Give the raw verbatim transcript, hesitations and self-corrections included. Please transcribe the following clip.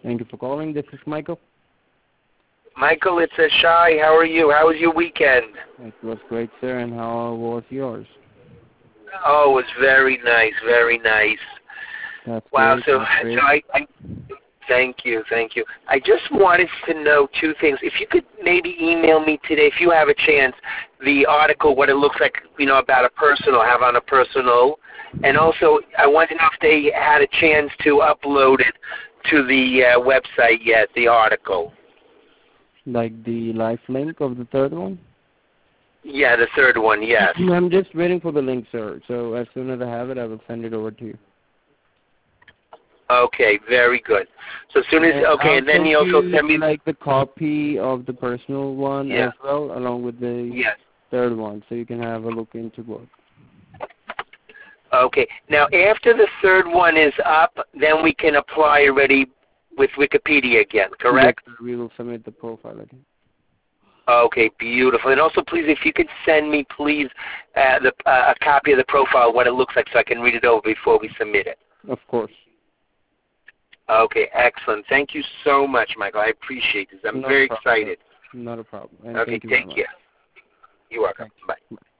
Thank you for calling. This is Michael. Michael, it's a Shai. How are you? How was your weekend? It was great, sir. And how was yours? Oh, it was very nice, very nice. That's Wow, great. so, That's great. so I, I, thank you, thank you. I just wanted to know two things. If you could maybe email me today, if you have a chance, the article, what it looks like, you know, about a personal, have on a personal, and also I want to know if they had a chance to upload it to the uh, website yet, the article. Like the live link of the third one? Yeah, the third one, yes. I'm just waiting for the link, sir. So as soon as I have it, I will send it over to you. Okay, very good. So as soon as, And okay, I'll and then send you also you, send me, like, the copy of the personal one yeah, as well, along with the yes. third one, so you can have a look into both. Okay, now after the third one is up, then we can apply already with Wikipedia again, correct? Yes, sir. We will submit the profile again. Okay, beautiful. And also, please, if you could send me, please, uh, the, uh, a copy of the profile, what it looks like, so I can read it over before we submit it. Of course. Okay, excellent. Thank you so much, Michael. I appreciate this. I'm Not very a problem, excited. sir. Not a problem. And Okay, thank you very take much. care. You're welcome. Thank you. Bye. Bye.